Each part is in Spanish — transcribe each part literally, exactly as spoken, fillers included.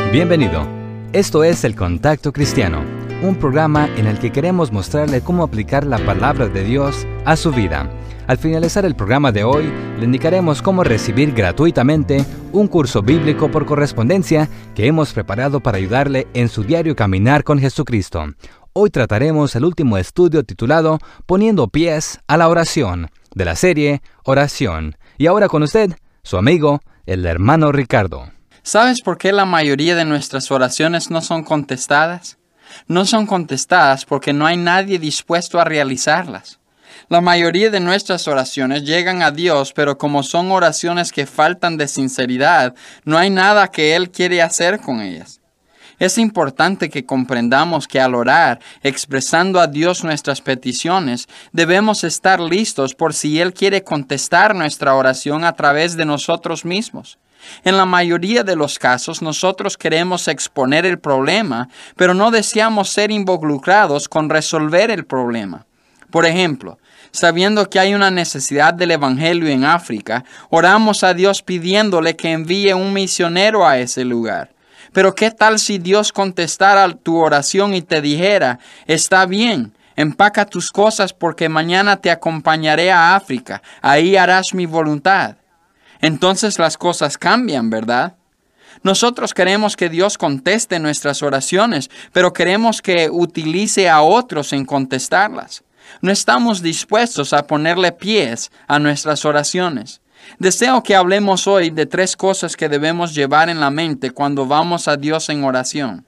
Bienvenido. Esto es El Contacto Cristiano, un programa en el que queremos mostrarle cómo aplicar la palabra de Dios a su vida. Al finalizar el programa de hoy, le indicaremos cómo recibir gratuitamente un curso bíblico por correspondencia que hemos preparado para ayudarle en su diario caminar con Jesucristo. Hoy trataremos el último estudio titulado Poniendo pies a la oración, de la serie Oración. Y ahora con usted, su amigo, el hermano Ricardo. ¿Sabes por qué la mayoría de nuestras oraciones no son contestadas? No son contestadas porque no hay nadie dispuesto a realizarlas. La mayoría de nuestras oraciones llegan a Dios, pero como son oraciones que faltan de sinceridad, no hay nada que Él quiere hacer con ellas. Es importante que comprendamos que al orar, expresando a Dios nuestras peticiones, debemos estar listos por si Él quiere contestar nuestra oración a través de nosotros mismos. En la mayoría de los casos, nosotros queremos exponer el problema, pero no deseamos ser involucrados con resolver el problema. Por ejemplo, sabiendo que hay una necesidad del Evangelio en África, oramos a Dios pidiéndole que envíe un misionero a ese lugar. Pero ¿qué tal si Dios contestara tu oración y te dijera, está bien, empaca tus cosas porque mañana te acompañaré a África, ahí harás mi voluntad? Entonces las cosas cambian, ¿verdad? Nosotros queremos que Dios conteste nuestras oraciones, pero queremos que utilice a otros en contestarlas. No estamos dispuestos a ponerle pies a nuestras oraciones. Deseo que hablemos hoy de tres cosas que debemos llevar en la mente cuando vamos a Dios en oración.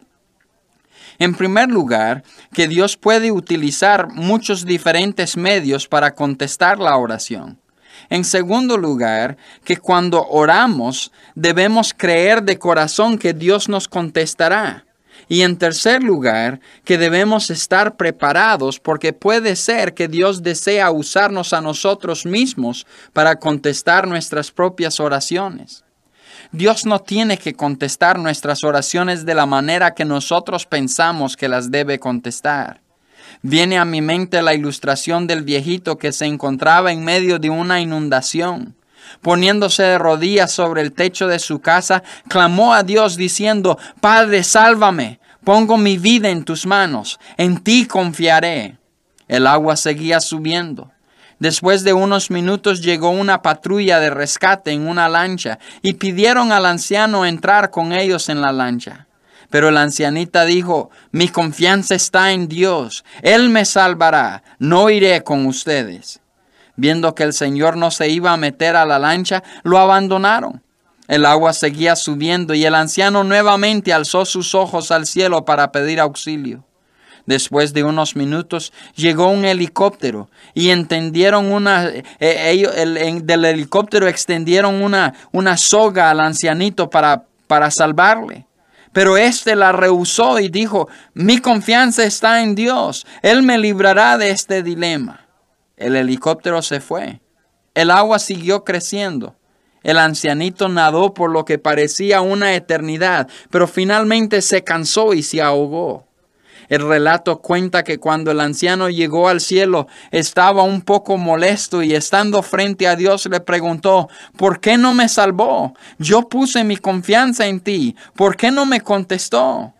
En primer lugar, que Dios puede utilizar muchos diferentes medios para contestar la oración. En segundo lugar, que cuando oramos debemos creer de corazón que Dios nos contestará. Y en tercer lugar, que debemos estar preparados porque puede ser que Dios desea usarnos a nosotros mismos para contestar nuestras propias oraciones. Dios no tiene que contestar nuestras oraciones de la manera que nosotros pensamos que las debe contestar. Viene a mi mente la ilustración del viejito que se encontraba en medio de una inundación. Poniéndose de rodillas sobre el techo de su casa, clamó a Dios diciendo, Padre, sálvame, pongo mi vida en tus manos, en ti confiaré. El agua seguía subiendo. Después de unos minutos llegó una patrulla de rescate en una lancha y pidieron al anciano entrar con ellos en la lancha. Pero la ancianita dijo, mi confianza está en Dios, Él me salvará, no iré con ustedes. Viendo que el Señor no se iba a meter a la lancha, lo abandonaron. El agua seguía subiendo y el anciano nuevamente alzó sus ojos al cielo para pedir auxilio. Después de unos minutos llegó un helicóptero y entendieron una, eh, ellos, el, el, del helicóptero extendieron una, una soga al ancianito para, para salvarle. Pero éste la rehusó y dijo, mi confianza está en Dios, Él me librará de este dilema. El helicóptero se fue. El agua siguió creciendo. El ancianito nadó por lo que parecía una eternidad, pero finalmente se cansó y se ahogó. El relato cuenta que cuando el anciano llegó al cielo, estaba un poco molesto y estando frente a Dios le preguntó, ¿por qué no me salvó? Yo puse mi confianza en ti, ¿por qué no me contestó?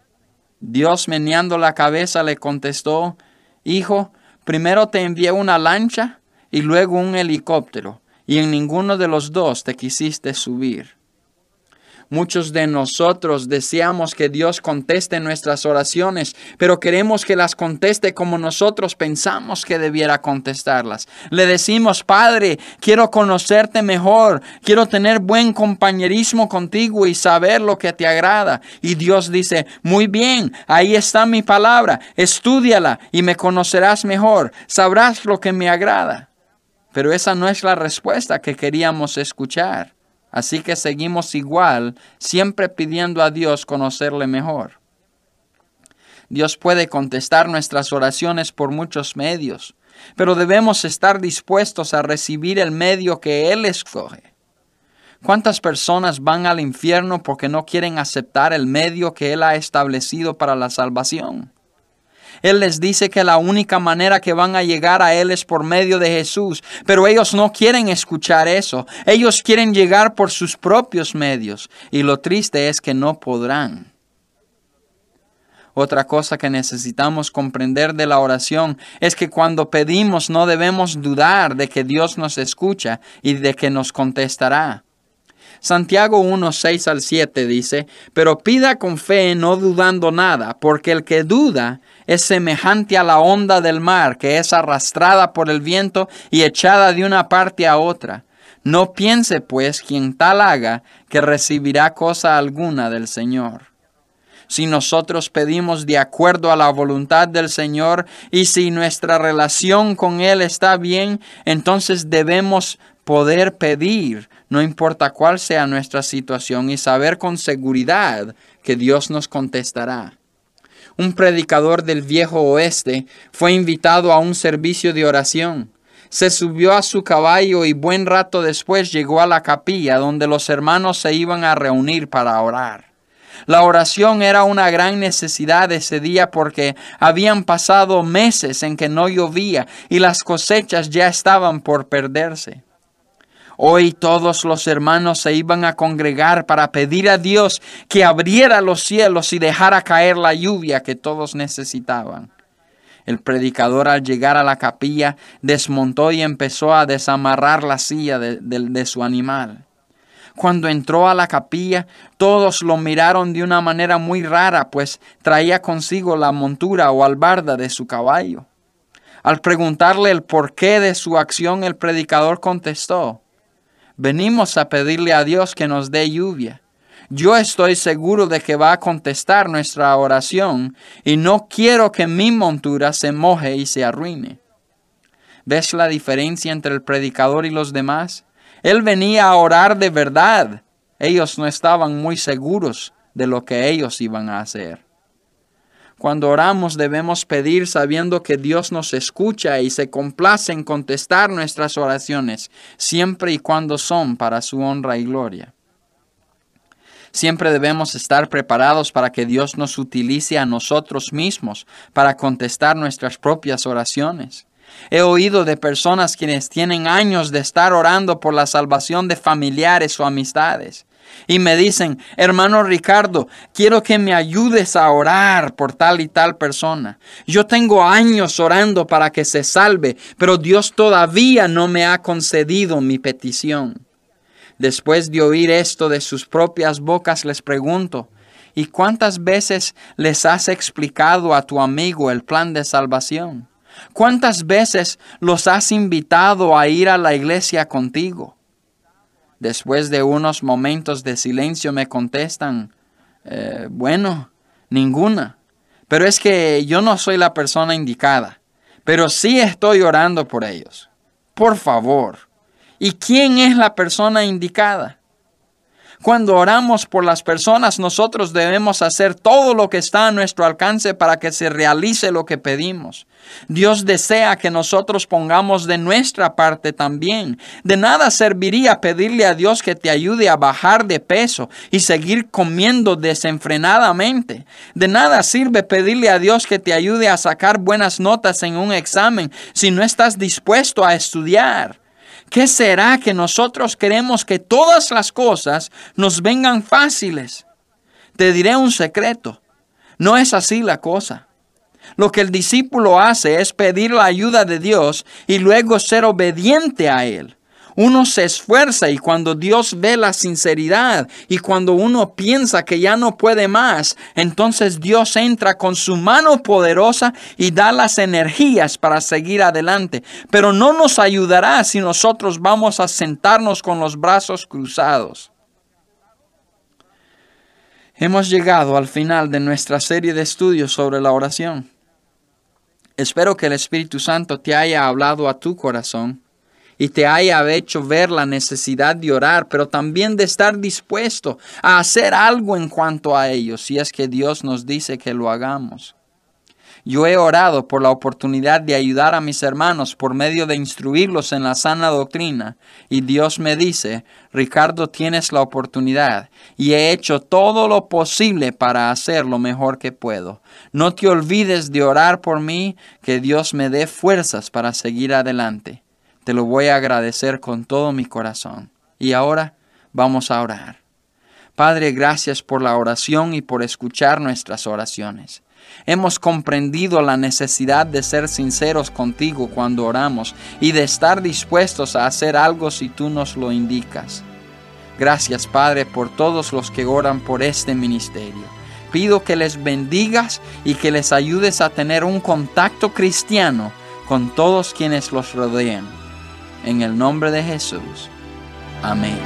Dios meneando la cabeza le contestó, hijo, primero te envié una lancha y luego un helicóptero, y en ninguno de los dos te quisiste subir. Muchos de nosotros deseamos que Dios conteste nuestras oraciones, pero queremos que las conteste como nosotros pensamos que debiera contestarlas. Le decimos, Padre, quiero conocerte mejor, quiero tener buen compañerismo contigo y saber lo que te agrada. Y Dios dice, muy bien, ahí está mi palabra, estúdiala y me conocerás mejor, sabrás lo que me agrada. Pero esa no es la respuesta que queríamos escuchar. Así que seguimos igual, siempre pidiendo a Dios conocerle mejor. Dios puede contestar nuestras oraciones por muchos medios, pero debemos estar dispuestos a recibir el medio que Él escoge. ¿Cuántas personas van al infierno porque no quieren aceptar el medio que Él ha establecido para la salvación? Él les dice que la única manera que van a llegar a Él es por medio de Jesús, pero ellos no quieren escuchar eso. Ellos quieren llegar por sus propios medios y lo triste es que no podrán. Otra cosa que necesitamos comprender de la oración es que cuando pedimos no debemos dudar de que Dios nos escucha y de que nos contestará. Santiago uno, seis al siete dice, pero pida con fe no dudando nada, porque el que duda es semejante a la onda del mar que es arrastrada por el viento y echada de una parte a otra. No piense pues quien tal haga que recibirá cosa alguna del Señor. Si nosotros pedimos de acuerdo a la voluntad del Señor y si nuestra relación con Él está bien, entonces debemos poder pedir, no importa cuál sea nuestra situación, y saber con seguridad que Dios nos contestará. Un predicador del viejo oeste fue invitado a un servicio de oración. Se subió a su caballo y buen rato después llegó a la capilla donde los hermanos se iban a reunir para orar. La oración era una gran necesidad ese día porque habían pasado meses en que no llovía y las cosechas ya estaban por perderse. Hoy todos los hermanos se iban a congregar para pedir a Dios que abriera los cielos y dejara caer la lluvia que todos necesitaban. El predicador al llegar a la capilla desmontó y empezó a desamarrar la silla de, de, de su animal. Cuando entró a la capilla, todos lo miraron de una manera muy rara, pues traía consigo la montura o albarda de su caballo. Al preguntarle el porqué de su acción, el predicador contestó, venimos a pedirle a Dios que nos dé lluvia. Yo estoy seguro de que va a contestar nuestra oración y no quiero que mi montura se moje y se arruine. ¿Ves la diferencia entre el predicador y los demás? Él venía a orar de verdad. Ellos no estaban muy seguros de lo que ellos iban a hacer. Cuando oramos debemos pedir sabiendo que Dios nos escucha y se complace en contestar nuestras oraciones, siempre y cuando son para su honra y gloria. Siempre debemos estar preparados para que Dios nos utilice a nosotros mismos para contestar nuestras propias oraciones. He oído de personas quienes tienen años de estar orando por la salvación de familiares o amistades. Y me dicen, hermano Ricardo, quiero que me ayudes a orar por tal y tal persona. Yo tengo años orando para que se salve, pero Dios todavía no me ha concedido mi petición. Después de oír esto de sus propias bocas, les pregunto, ¿y cuántas veces les has explicado a tu amigo el plan de salvación? ¿Cuántas veces los has invitado a ir a la iglesia contigo? Después de unos momentos de silencio me contestan, eh, bueno, ninguna. Pero es que yo no soy la persona indicada, pero sí estoy orando por ellos. Por favor. ¿Y quién es la persona indicada? Cuando oramos por las personas, nosotros debemos hacer todo lo que está a nuestro alcance para que se realice lo que pedimos. Dios desea que nosotros pongamos de nuestra parte también. De nada serviría pedirle a Dios que te ayude a bajar de peso y seguir comiendo desenfrenadamente. De nada sirve pedirle a Dios que te ayude a sacar buenas notas en un examen si no estás dispuesto a estudiar. ¿Qué será que nosotros queremos que todas las cosas nos vengan fáciles? Te diré un secreto. No es así la cosa. Lo que el discípulo hace es pedir la ayuda de Dios y luego ser obediente a Él. Uno se esfuerza y cuando Dios ve la sinceridad y cuando uno piensa que ya no puede más, entonces Dios entra con su mano poderosa y da las energías para seguir adelante. Pero no nos ayudará si nosotros vamos a sentarnos con los brazos cruzados. Hemos llegado al final de nuestra serie de estudios sobre la oración. Espero que el Espíritu Santo te haya hablado a tu corazón y te haya hecho ver la necesidad de orar, pero también de estar dispuesto a hacer algo en cuanto a ello, si es que Dios nos dice que lo hagamos. Yo he orado por la oportunidad de ayudar a mis hermanos por medio de instruirlos en la sana doctrina, y Dios me dice, Ricardo, tienes la oportunidad, y he hecho todo lo posible para hacer lo mejor que puedo. No te olvides de orar por mí, que Dios me dé fuerzas para seguir adelante. Te lo voy a agradecer con todo mi corazón. Y ahora vamos a orar. Padre, gracias por la oración y por escuchar nuestras oraciones. Hemos comprendido la necesidad de ser sinceros contigo cuando oramos y de estar dispuestos a hacer algo si tú nos lo indicas. Gracias, Padre, por todos los que oran por este ministerio. Pido que les bendigas y que les ayudes a tener un contacto cristiano con todos quienes los rodean. En el nombre de Jesús. Amén.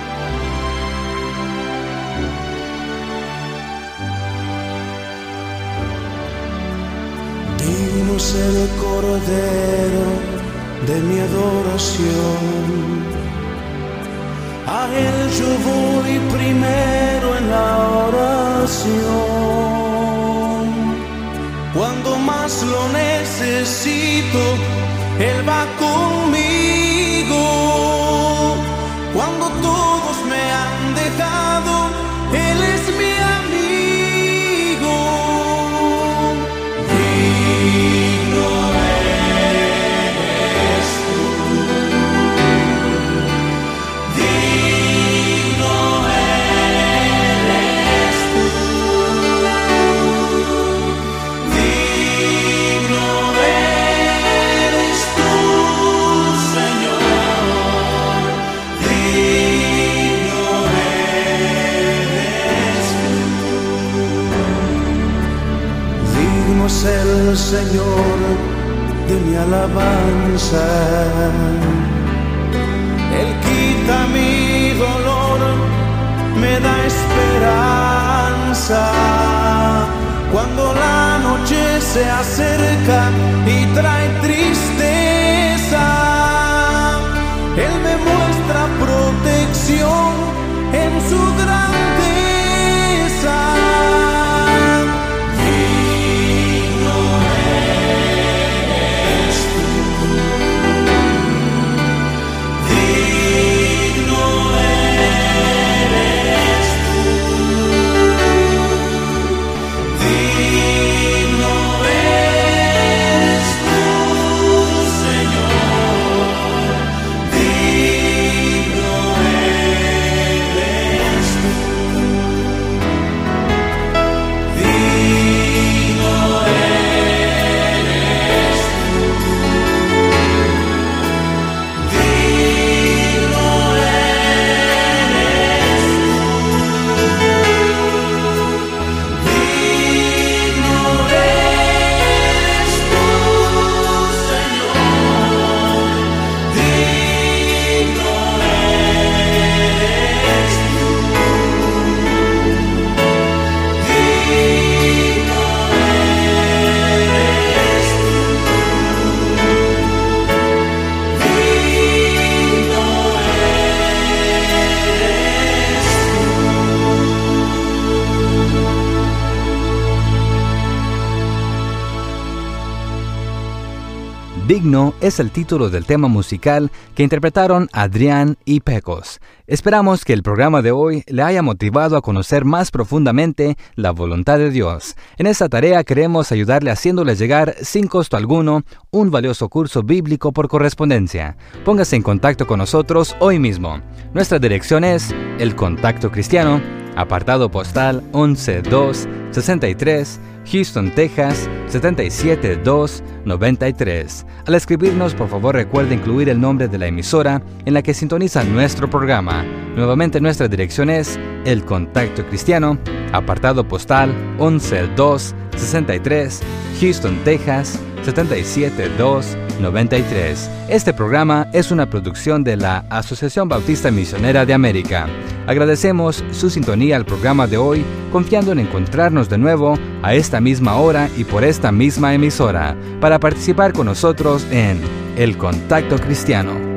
Digno es el Cordero de mi adoración. A Él yo voy primero en la oración. Cuando más lo necesito, Él va conmigo. Cuando todos me han dejado, Él es mi amigo. Digno eres tú. Digno eres tú. Digno eres tú, Señor. Digno eres tú. Digno es el Señor de mi alabanza. Él quita mi dolor, me da esperanza. Cuando la noche se acerca y trae tristeza, Él me muestra protección en su grandeza. Digno eres tú. Digno eres tú. Digno eres tú, Señor. Digno eres tú. Digno eres tú. Digno eres tú. Digno eres tú, Señor. Digno eres tú. Digno eres Digno es el título del tema musical que interpretaron Adrián y Pecos. Esperamos que el programa de hoy le haya motivado a conocer más profundamente la voluntad de Dios. En esta tarea queremos ayudarle haciéndole llegar, sin costo alguno, un valioso curso bíblico por correspondencia. Póngase en contacto con nosotros hoy mismo. Nuestra dirección es El Contacto Cristiano, apartado postal once dos sesenta y tres, Houston, Texas siete siete dos nueve tres. Al escribirnos, por favor recuerde incluir el nombre de la emisora en la que sintoniza nuestro programa. Nuevamente nuestra dirección es El Contacto Cristiano, apartado postal once dos sesenta y tres, Houston, Texas siete siete dos nueve tres. Este programa es una producción de la Asociación Bautista Misionera de América. Agradecemos su sintonía al programa de hoy, confiando en encontrarnos de nuevo a esta misma hora y por esta misma emisora, para participar con nosotros en El Contacto Cristiano.